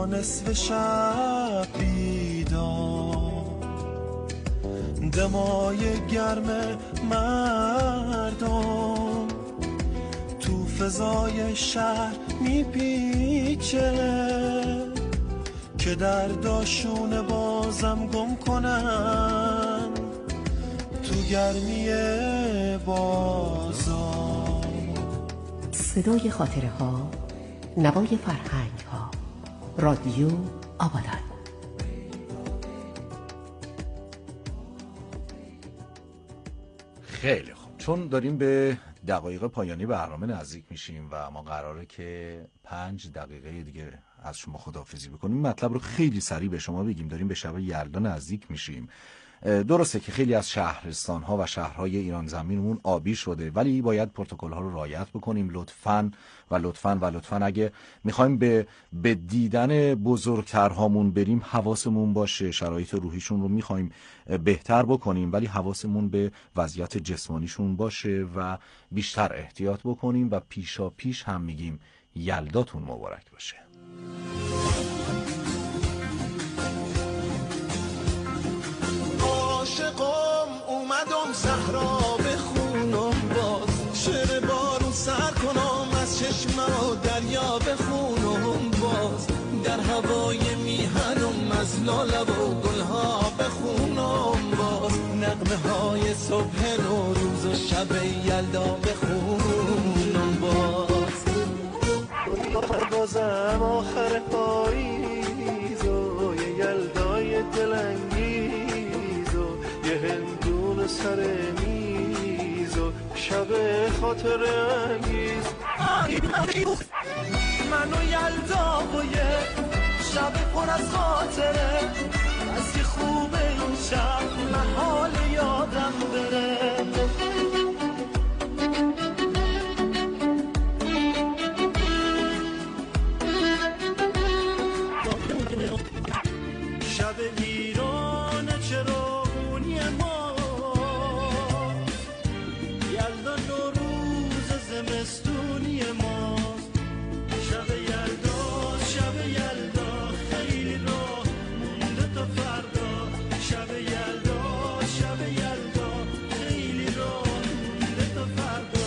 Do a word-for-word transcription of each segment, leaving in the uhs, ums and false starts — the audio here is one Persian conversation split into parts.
تا نصف شب بیدار، دمای گرم مردم تو فضای شهر میپیچه که درداشون بازم گم کنن تو گرمی بازار. صدای خاطره ها، نوای فرهنگ ها، رادیو آبادان. خیلی خوب، چون داریم به دقایق پایانی برنامه نزدیک میشیم و ما قراره که پنج دقیقه دیگه از شما خداحافظی بکنیم، مطلب رو خیلی سریع به شما بگیم. داریم به شب یلدا نزدیک میشیم. درسته که خیلی از شهرستان‌ها و شهرهای ایران زمینمون آبی شده، ولی باید پروتکل‌ها رو رعایت بکنیم. لطفاً و لطفاً و لطفاً اگه می‌خوایم به به دیدن بزرگترهامون بریم، حواسمون باشه. شرایط روحیشون رو می‌خوایم بهتر بکنیم، ولی حواسمون به وضعیت جسمانیشون باشه و بیشتر احتیاط بکنیم و پیشا پیش هم میگیم یلداتون مبارک باشه. عاشقم اومدم صحرا بخونم باز، شعر بارون سر کنم از چشم و دریا بخونم باز، در هوای میهنم از لاله و گلها بخونم باز، نغمه های صبح نوروز و شب یلدا بخونم باز. بازم آخر پاییز و یه یلدای دلنگیز و یه هندون سر میز و شب خاطر انگیز. من و یلدا و یه شب پر از خاطره، از که خوبه این شب محال یادم بره. شب ویران چراغونی ما، یلدا نوروز زمستونی ما، شب یلدا شب یلدا خیلی راه مونده تا فردا، شب یلدا شب یلدا خیلی راه مونده تا فردا.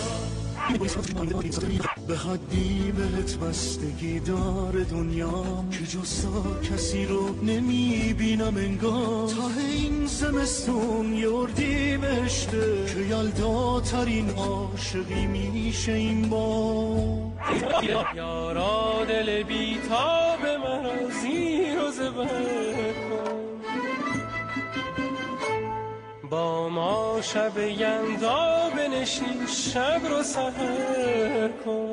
به حدی بهت بستگی داره دنیا که جسا کسی رو نمیبینم انگار، تا این زمستون یوردی بشته که یلدا ترین عاشقی میشه این با. یارا دل بیتاب مرا زیر و زبر کن، با ما شب یلدا بنشین شب رو سحر کن.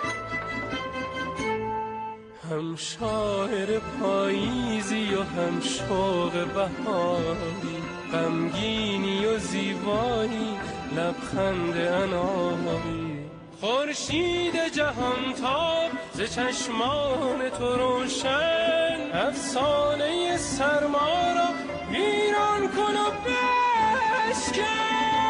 هم شاعر پاییزی و هم شوق بهاری، غمگینی و زیبایی لبخند اناری، خورشید جهان تاب ز چشمان تو روشن، افسانه سرما را ویران کن و بشکن.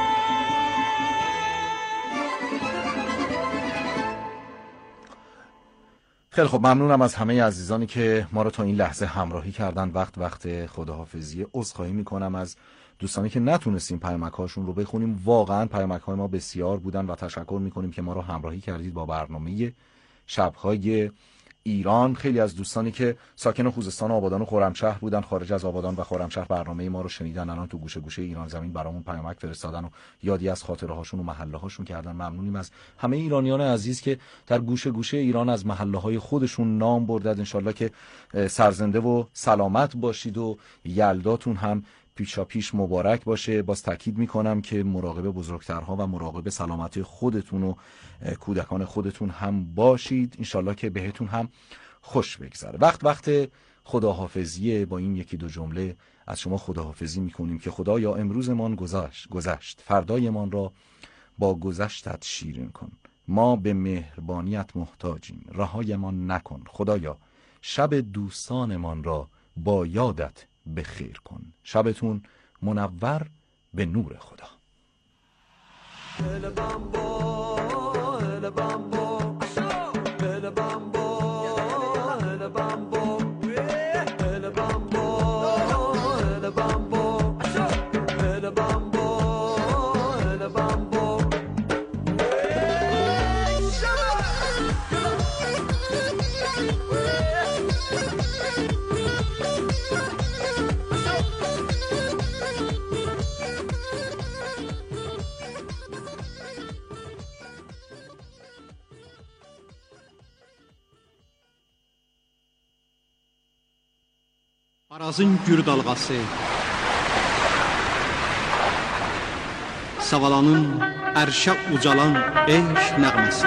خیلی خب، ممنونم از همه عزیزانی که ما رو تا این لحظه همراهی کردن. وقت وقت خداحافظی. عذرخواهی میکنم از دوستانی که نتونستیم پیامک‌هاشون رو بخونیم. واقعا پیامک‌های ما بسیار بودن و تشکر میکنیم که ما رو همراهی کردید با برنامه شب‌های ایران. خیلی از دوستانی که ساکن خوزستان و آبادان و خرمشهر بودن، خارج از آبادان و خرمشهر برنامه ما رو شنیدن، الان تو گوشه گوشه ایران زمین برامون پیامک فرستادن و یادی از خاطره هاشون و محله هاشون کردن. ممنونیم از همه ایرانیان عزیز که در گوشه گوشه ایران از محله های خودشون نام بردن. انشالله که سرزنده و سلامت باشید و یلداتون هم پیشا پیش مبارک باشه. باز تاکید میکنم که مراقب بزرگترها و مراقب سلامتی خودتون و کودکان خودتون هم باشید. انشالله که بهتون هم خوش بگذره. وقت وقت خداحافظیه. با این یکی دو جمله از شما خداحافظی میکنیم که خدایا امروزمان گذشت گذشت فردایمان را با گذشتت شیرین کن. ما به مهربانیت محتاجیم، رهایمان نکن. خدایا شب دوستانمان را با یادت به خیر کن. شبتون منور به نور خدا. Bambo, Arazın gür dalğası, Savalanın ərşə ucalan eş nəğməsi,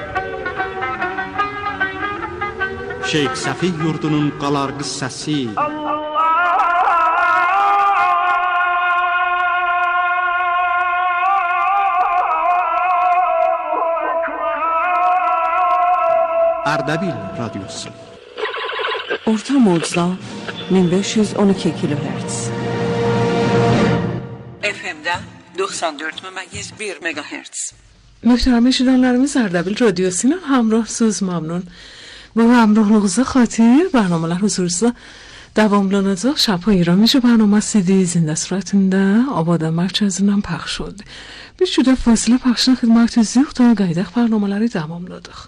Şeyx Səfi yurdunun qalar qıssəsi, Ərdəbil radyosu. Orta mocda min beş yüz on iki kilohertz. F M'de doksan dört ممیز bir مگاهرتز. محترم شنوندگان اردبیل رادیو سینا همراه سوز ممنون با همراهınızda خاطر برنامه huzursuzda davamlanacaq. Şapa İramici برنامه‌si zinde suratında Abada merkezinden pəxş oldu. Bir şuda fasilə pəxşinə xidmətinizdəyik ta qaydaq برنامه‌ləri tamamladıq.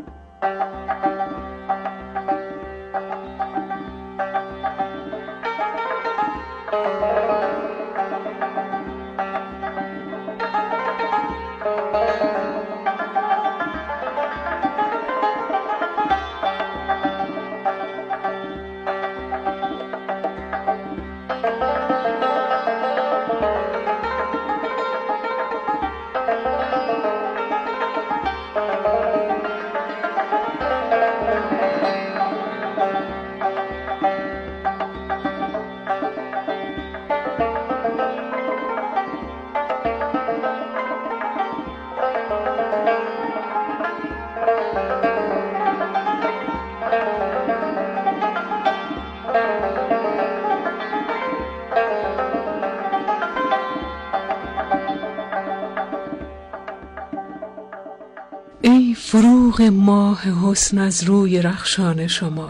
ای فروغ ماه حسن از روی رخشان شما،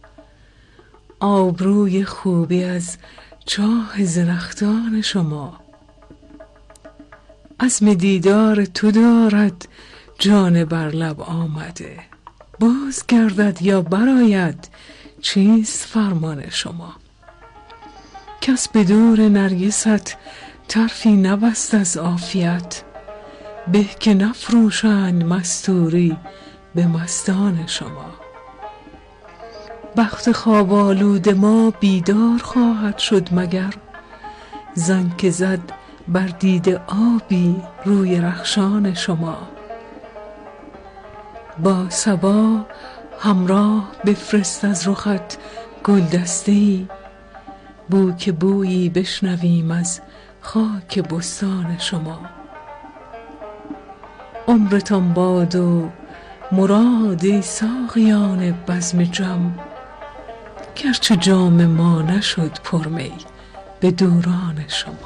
آبروی خوبی از چاه زنخدان شما. عزم دیدار تو دارد جان بر لب آمده، باز گردد یا برآید چیست فرمان شما. کس به دور نرگست طرفی نبست از عافیت، به که نفروشند مستوری به مستان شما. بخت خواب آلود ما بیدار خواهد شد مگر، زن که زد بر دیده آبی روی رخشان شما. با صبا همراه بفرست از رخت گلدسته‌ای، بو که بویی بشنویم از خاک بستان شما. عمرتان باد و مراد ساقیان بزم جم، گرچه جام ما نشد پرمی به دوران شما.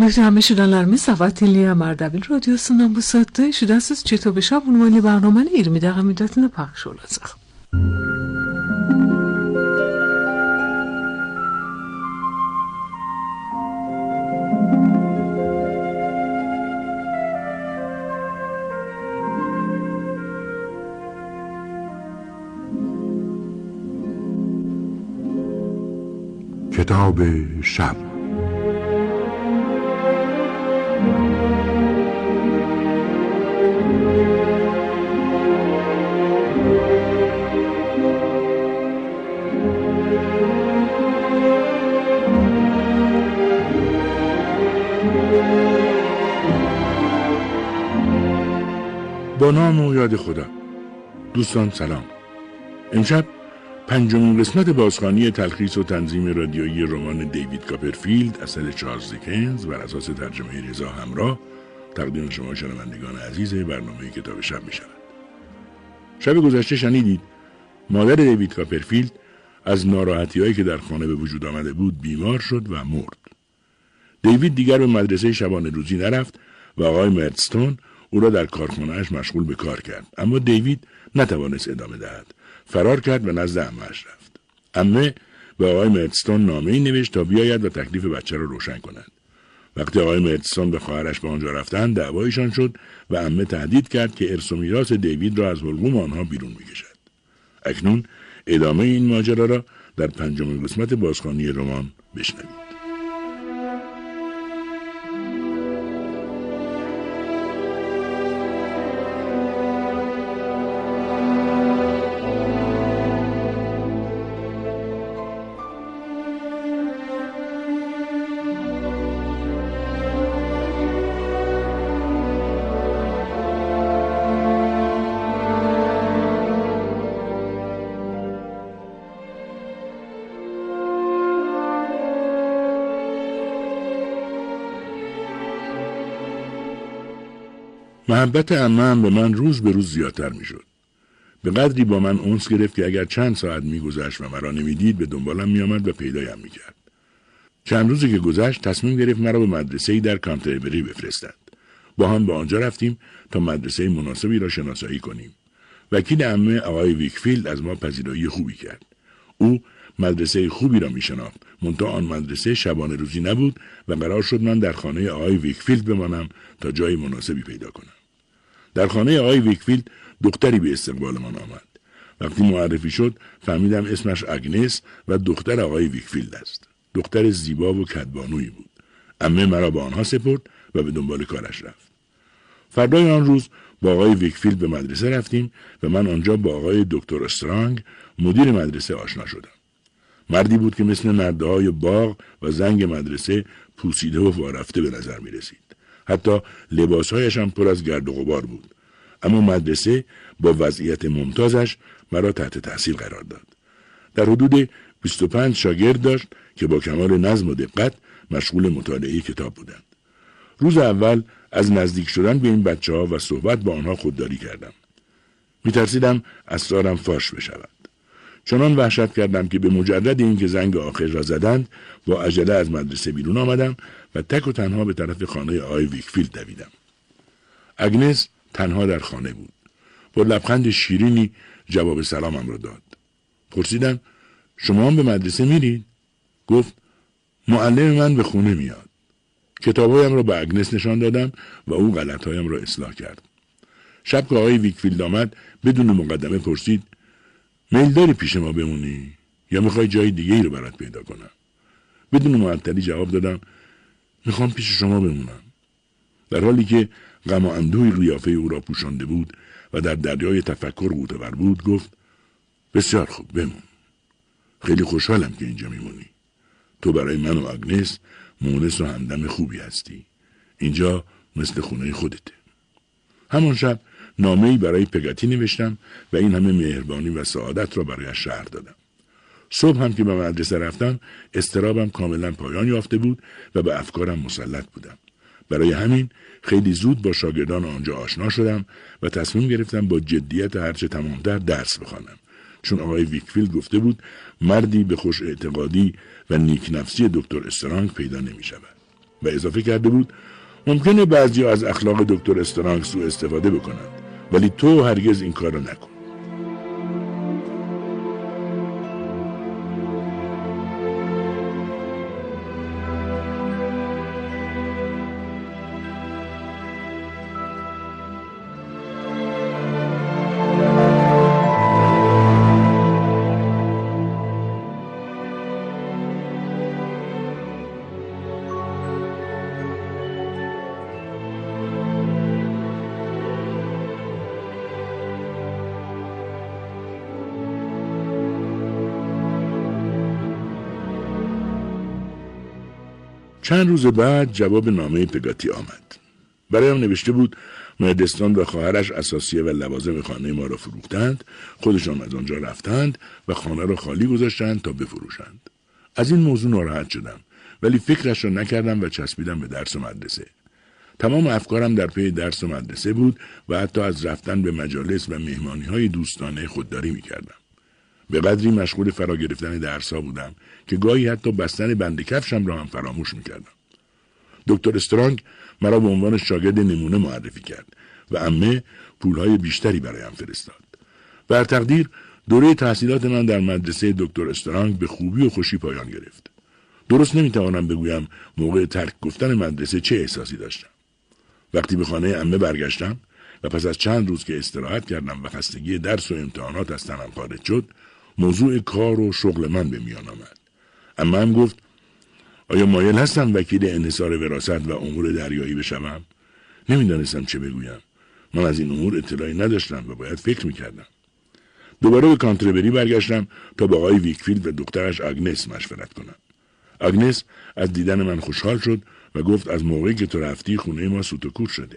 Mühterem şirinlerimiz Savatiliye Mardabil Radyosu'ndan bu saatte şiddetsiz Çeto Beşab unvanli برنامه yirmi dakika müddetinde paylaş olacak. کتاب شب با نام و یاد خدا. دوستان سلام. امشب پنجمین قسمت بازخوانی تلخیص و تنظیم رادیویی رمان دیوید کاپرفیلد اثر چارلز دیکنز بر اساس ترجمه رضا همراه تقدیم شما شنوندگان عزیز برنامه کتاب شب می شود. شب گذشته شنیدید مادر دیوید کاپرفیلد از ناراحتی‌هایی که در خانه به وجود آمده بود بیمار شد و مرد. دیوید دیگر به مدرسه شبانه روزی نرفت و آقای مردستون او را در کارخانه‌اش مشغول به کار کرد، اما دیوید نتوانست ادامه دهد. فرار کرد و نزد عمه‌اش رفت. عمه به آقای مردستون نامه‌ای نوشت تا بیاید و تکلیف بچه را روشن کند. وقتی آقای مردستون به خواهرش به آنجا رفتند دعوایشان شد و عمه تهدید کرد که ارث و میراث دیوید را از حلقوم آنها بیرون می‌کشد. اکنون ادامه این ماجرا را در پنجمین قسمت بازخوانی رمان بشنوید. محبت عمه‌ام به من روز به روز زیادتر می شد. به قدری با من انس گرفت که اگر چند ساعت می گذشت و مرا نمی دید به دنبالم می آمد و پیدایم می کرد. چند روزی که گذشت تصمیم گرفت مرا به مدرسه‌ای در کانتربری بفرستد. با هم به آنجا رفتیم تا مدرسه مناسبی را شناسایی کنیم. وکیل عمه آقای ویکفیلد از ما پذیرایی خوبی کرد. او مدرسه خوبی را می شناخت، منتها آن مدرسه شبانه روزی نبود و قرار شد من در خانه آقای ویکفیلد بمانم تا جای مناسبی پیدا کنم. در خانه آقای ویکفیلد دختری به استقبالمان آمد. وقتی معرفی شد فهمیدم اسمش آگنس و دختر آقای ویکفیلد است. دختر زیبا و کدبانویی بود. عمه مرا با آنها سپرد و به دنبال کارش رفت. فردای آن روز با آقای ویکفیلد به مدرسه رفتیم و من آنجا با آقای دکتر استرانگ مدیر مدرسه آشنا شدم. مردی بود که مثل نرده‌های باغ و زنگ مدرسه پوسیده و وارفته به نظر می رسید. حتی لباسهایش هم پر از گرد و غبار بود. اما مدرسه با وضعیت ممتازش مرا تحت تحصیل قرار داد. در حدود بیست و پنج شاگرد داشت که با کمال نظم و دقت مشغول مطالعه کتاب بودند. روز اول از نزدیک شدن به این بچه‌ها و صحبت با آنها خودداری کردم. می‌ترسیدم اسرارم فاش بشود. چنان وحشت کردم که به مجرد اینکه زنگ آخر را زدند با عجله از مدرسه بیرون آمدم و تک و تنها به طرف خانه آقای ویکفیلد دویدم. آگنس تنها در خانه بود. با لبخند شیرینی جواب سلامم را داد. پرسیدم شما هم به مدرسه میرید؟ گفت معلم من به خونه میاد. کتابایم را به آگنس نشان دادم و او غلطهایم را اصلاح کرد. شب که آقای ویکفیلد آمد بدون مقدمه پرسید میل داری پیش ما بمونی یا میخوای جای دیگه ای رو برات پیدا کنم؟ بدون معطلی جواب دادم میخوام پیش شما بمونم. در حالی که غم و اندوهی قیافه او را پوشانده بود و در دریای تفکر غوطه‌ور بود گفت بسیار خوب بمون. خیلی خوشحالم که اینجا میمونی. تو برای من و آگنس مونس و همدم خوبی هستی. اینجا مثل خونه خودته. همان شب نامه‌ای برای پگاتی نوشتم و این همه مهربانی و سعادت را برایش شرح دادم. صبح هم که به مدرسه رفتم اضطرابم کاملا پایان یافته بود و به افکارم مسلط بودم. برای همین خیلی زود با شاگردان آنجا آشنا شدم و تصمیم گرفتم با جدیت هرچه تمامتر درس بخوانم، چون آقای ویکفیلد گفته بود مردی به خوش اعتقادی و نیک نفسی دکتر استرانگ پیدا نمی شود. و اضافه کرده بود ممکنه بعضی از اخلاق دکتر استرانگ سوء استفاده بکنند، ولی تو هرگز این کار رو نکن. چند روز بعد جواب نامه پگاتی آمد. برایم نوشته بود مهدستان و خواهرش اساسیه و لوازم خانه ما را فروختند، خودشان از آنجا رفتند و خانه را خالی گذاشتند تا بفروشند. از این موضوع ناراحت شدم، ولی فکرش را نکردم و چسبیدم به درس و مدرسه. تمام افکارم در پی درس و مدرسه بود و حتی از رفتن به مجالس و مهمانی‌های دوستانه خودداری می‌کردم. به قدری مشغول فرا گرفتن درس‌ها بودم که گاهی حتی بستن بند کفشم را هم فراموش می‌کردم. دکتر استرانگ مرا به عنوان شاگرد نمونه معرفی کرد و عمه پولهای بیشتری برایم فرستاد. بر تقدیر دوره تحصیلات من در مدرسه دکتر استرانگ به خوبی و خوشی پایان گرفت. درست نمی‌توانم بگویم موقع ترک گفتن مدرسه چه احساسی داشتم. وقتی به خانه عمه برگشتم و پس از چند روز که استراحت کردم و خستگی درس و امتحانات از تنم خارج شد، موضوع کار و شغل من به میان آمد. عمه هم گفت آیا مایل هستم وکیل انحصار وراثت و امور دریایی بشوم؟ نمیدانستم چه بگویم. من از این امور اطلاعی نداشتم و باید فکر میکردم. دوباره به کانتربری برگشتم تا با آقای ویکفیلد و دخترش آگنس مشورت کنم. آگنس از دیدن من خوشحال شد و گفت از موقعی که تو رفتی خونه ما سوت و کور شده.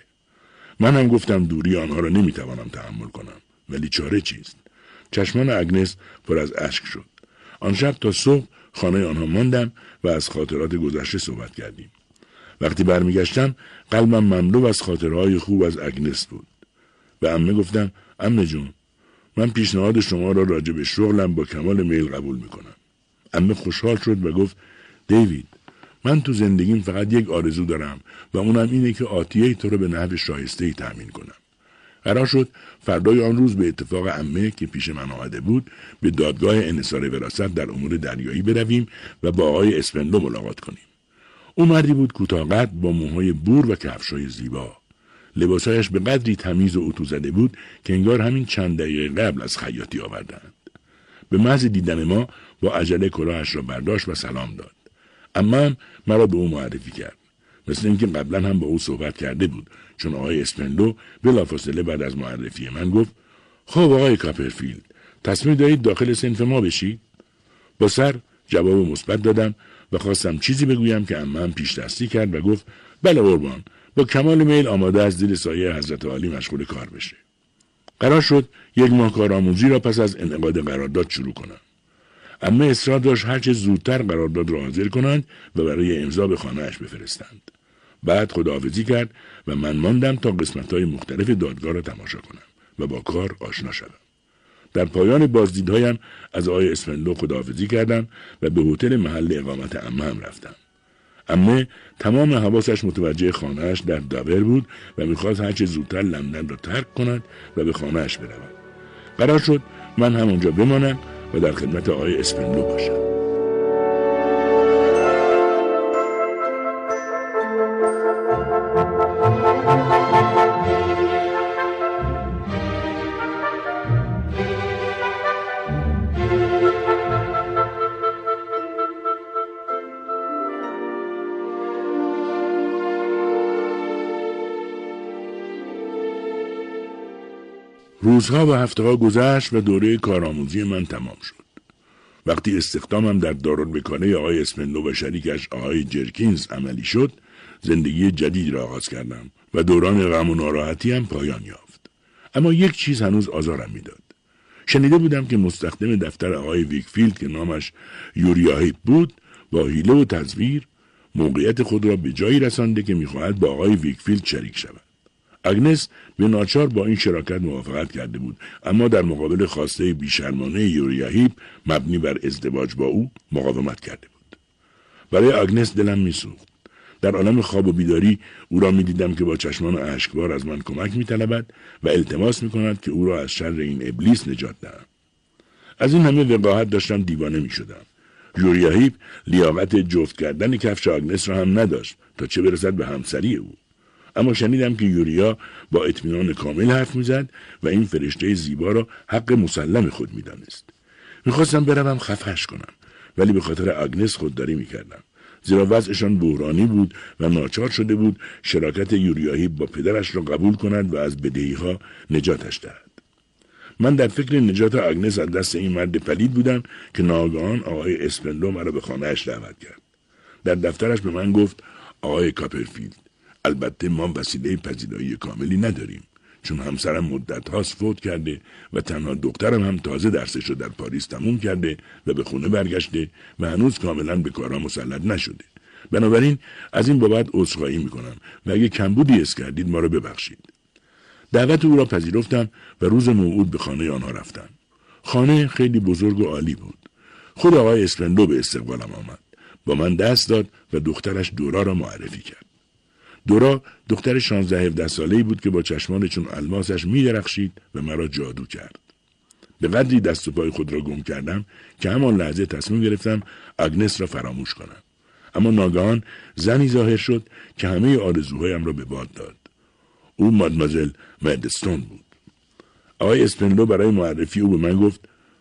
من هم گفتم دوری آنها را نمیتوانم تحمل کنم، ولی چاره چیست؟ چشمان آگنس پر از اشک شد. آن شب تا صبح خانه آنها ماندم و از خاطرات گذشته صحبت کردیم. وقتی برمیگشتم قلبم مملو از خاطرهای خوب از آگنس بود. به عمه گفتم عمه جون، من پیشنهاد شما را راجع به شغلم با کمال میل قبول میکنم. عمه خوشحال شد و گفت دیوید، من تو زندگیم فقط یک آرزو دارم و اونم اینه که آتیه تو رو به نحو شایسته‌ای تأمین کنم. قرار شد فردای آن روز به اتفاق عمه که پیش من آمده بود به دادگاه انحصار وراثت در امور دریایی برویم و با آقای اسپندو ملاقات کنیم. او مردی بود کوتاه قد با موهای بور و کفش‌های زیبا. لباسایش به قدری تمیز و اتو زده بود که انگار همین چند دقیقه قبل از خیاطی آوردند. به محض دیدن ما با عجله کلاهش را برداشت و سلام داد. اما مرا به او معرفی کرد. مثل اینکه قبلا هم با او صحبت کرده بود، چون آقای اسپندو بلافاصله بعد از معرفی من گفت خب آقای کاپرفیلد، تصمیم دارید داخل صنف ما بشید؟ با سر جواب مثبت دادم و خواستم چیزی بگویم که عمم پیش دستی کرد و گفت بله قربان، با کمال میل آماده از زیر سایه حضرت عالی مشغول کار بشه. قرار شد یک ماه کارآموزی را پس از انعقاد قرارداد شروع کنم. اما اصرار داشت هرچه زودتر قرارداد را حاضر کنند و برای امضا به خانه‌اش بفرستند. بعد خداحافظی کرد و من ماندم تا قسمت‌های مختلف دادگاه را تماشا کنم و با کار آشنا شدم. در پایان بازدیدهایم از آقای اسپندو خداحافظی کردم و به هتل محل اقامت عمه‌ام رفتم. عمه تمام حواسش متوجه خانه‌اش در داور بود و می‌خواست هرچه زودتر لندن را ترک کند و به خانه‌اش برود. قرار شد من همونجا بمانم و در خدمت آقای اسپندو باشم. روزها و هفته‌ها گذشت و دوره کارآموزی من تمام شد. وقتی استخدامم در دارالوکاله آقای اسپندو و شریکش آقای جرکینز عملی شد، زندگی جدید را آغاز کردم و دوران غم و ناراحتی هم پایان یافت. اما یک چیز هنوز آزارم میداد. شنیده بودم که مستخدم دفتر آقای ویکفیلد که نامش یوریاهیپ بود، با حیله و تزویر موقعیت خود را به جایی رسانده که می‌خواهد با آقای ویکفیلد شریک شود. آگنس به ناچار با این شراکت موافقت کرده بود، اما در مقابل خواسته بیشرمانه یوریاهیپ مبنی بر ازدواج با او مقاومت کرده بود. برای آگنس دلم میسوخت. در عالم خواب و بیداری او را می دیدم که با چشمان اشکبار از من کمک می طلبد و التماس می کند که او را از شر این ابلیس نجات دهم. از این همه وقاحت داشتم دیوانه می شدم. یوریاهیب لیاقت جفت کردن کفش آگنس را هم نداشت تا چه برسد به همسری او. اما شنیدم که یوریا با اطمینان کامل حرف میزد و این فرشته زیبا را حق مسلم خود میدانست. میخواستم بروم خفش کنم، ولی به خاطر آگنس خودداری میکردم، زیرا وضعشان بحرانی بود و ناچار شده بود شراکت یوریاهیب با پدرش را قبول کند و از بدهیها نجاتش دهد. من در فکر نجات آگنس از دست این مرد پلید بودم که ناگهان آقای اسپندو مرا به خانه‌اش دعوت کرد. در دفترش به من گفت: آقای کاپرفیلد، البته ما وسیله پذیرایی کاملی نداریم، چون همسرم مدت هاست فوت کرده و تنها دخترم هم تازه درسش رو در پاریس تموم کرده و به خونه برگشته و هنوز کاملا به کارها مسلط نشده. بنابراین از این بابت عذرخواهی میکنم و اگه کمبودی حس کردید ما رو ببخشید. دعوت او را پذیرفتم و روز موعود به خانه آنها رفتم. خانه خیلی بزرگ و عالی بود. خود آقای اسپندو به استقبالم آمد، با من دست داد و دخترش دورا را معرفی کرد. دورا دختر شانزده هفده ساله‌ای بود که با چشمان چون الماسش می درخشید و مرا جادو کرد. به قدری دست و پای خود را گم کردم که همان لحظه تصمیم گرفتم آگنس را فراموش کنم. اما ناگهان زنی ظاهر شد که همه آرزوهایم را به باد داد. او مادمازل مردستون بود. آقای اسپندو برای معرفی او به من گفت: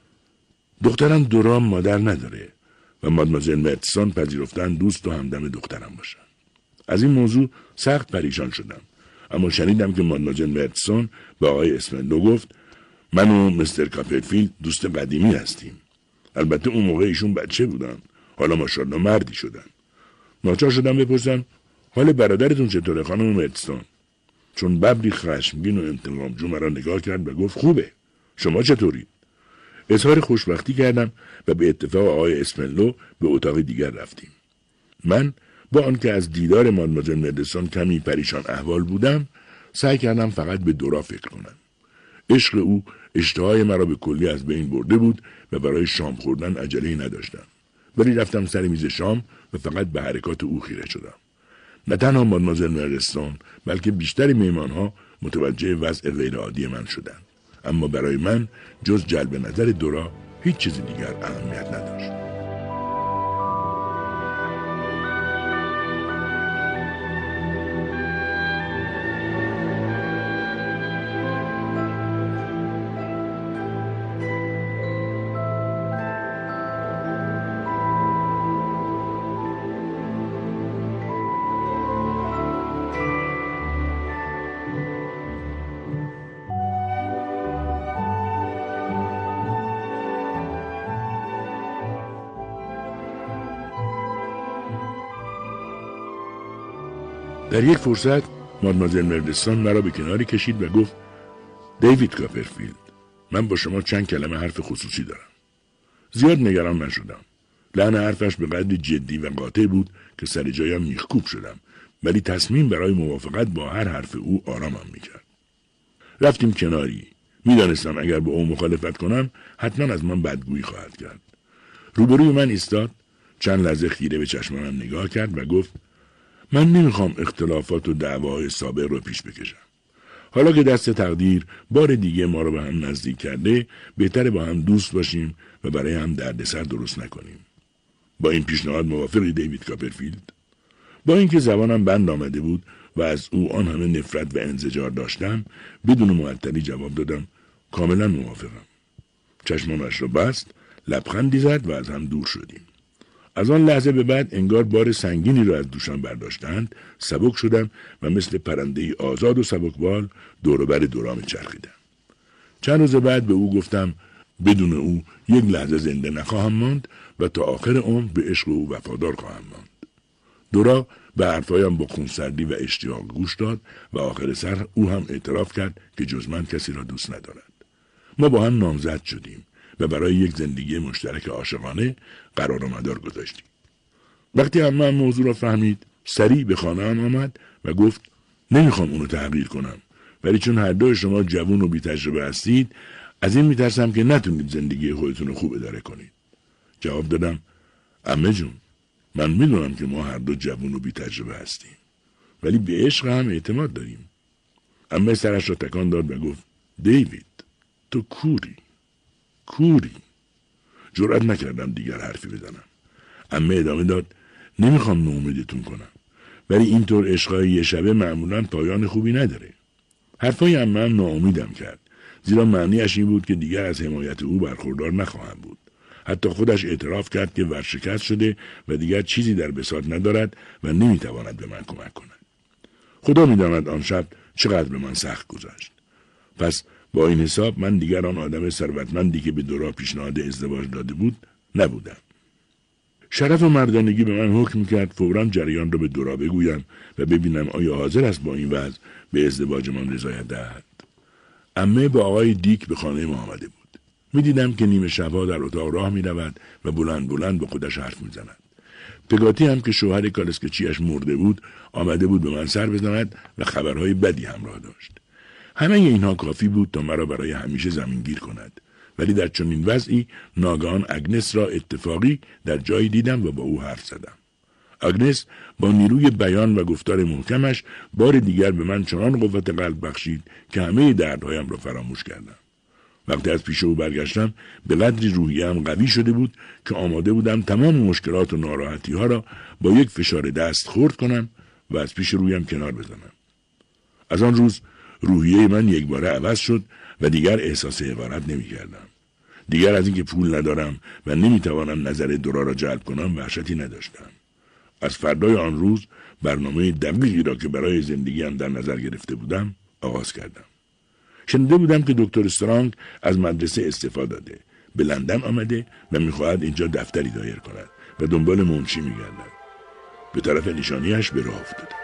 دخترم دورا مادر نداره و مادمازل مردستون پذیرفتن دوست و همدم دخترم باشن. از این موضوع سخت پریشان شدم، اما شنیدم که مادمازل مردسون به آقای اسپندو گفت: من و مستر کاپرفیلد دوست قدیمی هستیم. البته اون موقع ایشون بچه بودن، حالا ماشاءالله مردی شدن. ناچار شدم بپرسم: حال برادرتون چطوره خانم مردسون؟ چون ببری خشمگین و انتقامجو مرا نگاه کرد و گفت: خوبه، شما چطورید؟ اظهار خوشبختی کردم و به اتفاق آقای اسپندو به اتاق دیگر رفتیم. من با آنکه از دیدار مادمازل مردسون کمی پریشان احوال بودم، سعی کردم فقط به دورا فکر کنم. عشق او اشتهای مرا به کلی از بین برده بود و برای شام خوردن عجله‌ای نداشتم. ولی رفتم سر میز شام و فقط به حرکات او خیره شدم. نه تنها مادمازل مردسون بلکه بیشتر میهمانها متوجه وضع غیرعادی من شدند. اما برای من جز جلب نظر دورا هیچ چیز دیگر اهمیت نداشت. در یک فرصت مادمازل مردسون مرا به کناری کشید و گفت: دیوید کاپرفیلد، من با شما چند کلمه حرف خصوصی دارم. زیاد نگران نشدم. لحن حرفش به قدری جدی و قاطع بود که سر جایم میخکوب شدم، ولی تصمیم برای موافقت با هر حرف او آرامم میکرد. رفتیم کناری. میدانستم اگر با او مخالفت کنم حتما از من بدگویی خواهد کرد. روبروی من ایستاد، چند لحظه خیره به چشمانم نگاه کرد و گفت: من نمیخوام اختلافات و دعواهای سابق رو پیش بکشم. حالا که دست تقدیر بار دیگه ما رو به هم نزدیک کرده، بهتره با هم دوست باشیم و برای هم دردسر درست نکنیم. با این پیشنهاد موافقی دیوید کاپرفیلد؟ با اینکه زبانم بند آمده بود و از او آن همه نفرت و انزجار داشتم، بدون معطلی جواب دادم: کاملا موافقم. چشمانش را بست، لبخندی زد و از هم دور شدیم. از آن لحظه به بعد انگار بار سنگینی را از دوشم برداشتند، سبک شدم و مثل پرنده‌ای آزاد و سبکبال دور و بر دورا می‌چرخیدم. چند روز بعد به او گفتم بدون او یک لحظه زنده نخواهم ماند و تا آخر عمر به عشق او وفادار خواهم ماند. دورا به حرفایم با خونسردی و اشتیاق گوش داد و آخر سر او هم اعتراف کرد که جز من کسی را دوست ندارد. ما با هم نامزد شدیم و برای یک زندگی مشترک عاشقانه قرار و مدار گذاشتیم. وقتی عمه هم موضوع را فهمید، سریع به خانه هم آمد و گفت: نمیخوام اونو تغییر کنم، ولی چون هر دو شما جوان و بی تجربه هستید، از این میترسم که نتونید زندگی خودتون رو خوب اداره کنید. جواب دادم: عمه جون، من میدونم که ما هر دو جوان و بی تجربه هستیم، ولی به عشق هم اعتماد داریم. عمه سرش را تکان داد و گفت دیوید تو کوری کوری. جرأت نکردم دیگر حرفی بزنم. عمه ادامه داد نمیخوام ناامیدتون کنم، ولی اینطور عشقای یه شبه معمولا پایان خوبی نداره. حرفای عمه هم ناامیدم کرد، زیرا معنیش این بود که دیگر از حمایت او برخوردار نخواهم بود. حتی خودش اعتراف کرد که ورشکست شده و دیگر چیزی در بساط ندارد و نمیتواند به من کمک کند. خدا میداند آن شب چقدر به من سخت گذشت. پس با این حساب من دیگر آن آدم ثروتمندی که به دورا پیشنهاد ازدواج داده بود نبودم. شرف و مردانگی به من حکم کرد فوراً جریان را به دورا بگویم و ببینم آیا حاضر است با این وضع به ازدواجمان رضایت دهد. عمه با آقای دیک به خانه ما آمده بود. می دیدم که نیمه شبها در اتاق راه می رود و بلند بلند با خودش حرف می زند. پگاتی هم که شوهر کالسکچیش مرده بود آمده بود به من سر بزند و خبرهای بدی همراه داشت. همه اینها کافی بود تا مرا برای همیشه زمینگیر کند، ولی در چنین وضعی ناگهان اگنس را اتفاقی در جایی دیدم و با او حرف زدم. اگنس با نیروی بیان و گفتار محکمش بار دیگر به من چنان قوت قلب بخشید که همه دردهایم را فراموش کردم. وقتی از پیش او برگشتم به قدری روحیه‌ام قوی شده بود که آماده بودم تمام مشکلات و ناراحتی ها را با یک فشار دست خرد کنم و از پیش رویم کنار بزنم. از آن روز روحیه من یک باره عوض شد و دیگر احساس حقارت نمی کردم. دیگر از اینکه پول ندارم و نمی توانم نظر دورا را جلب کنم وحشتی نداشتم. از فردای آن روز برنامه دقیقی را که برای زندگیم در نظر گرفته بودم آغاز کردم. شنیده بودم که دکتر استرانگ از مدرسه استعفا داده، به لندن آمده و میخواهد اینجا دفتری دایر کند و دنبال منشی میگردد. به طرف نشانیش به راه افتادم.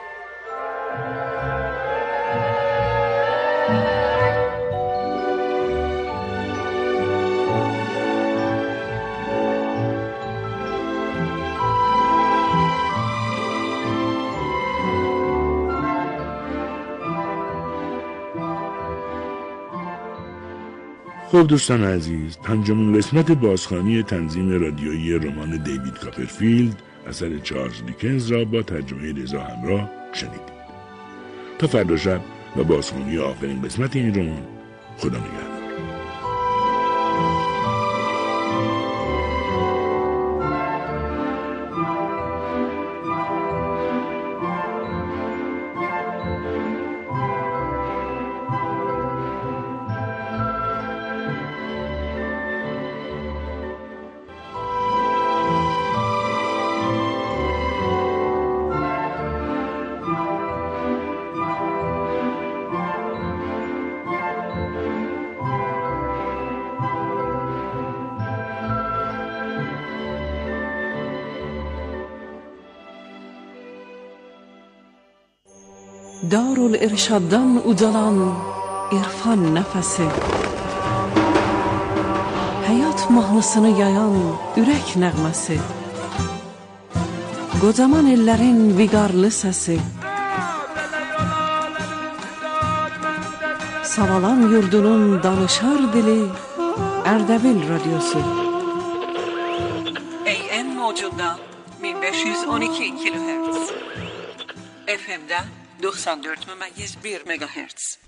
خب دوستان عزیز، پنجمین قسمت بازخوانی تنظیم رادیویی رمان دیوید کاپرفیلد اثر چارلز دیکنز را با ترجمه رضا همراه شنیدید. تا فردا شب و بازخوانی آخرین قسمت این رمان، خدا نگهدار. Darul-Irshaddan ucalan irfan nəfəsi, həyat mahnısını yayan ürək nəğməsi, qocaman ellərin viqarlı səsi, Savalan yurdunun danışar dili Ərdəbil radyosu. A M mövcudda bin beş yüz on iki kilohertz, F M'də doksan dört nokta bir megahertz.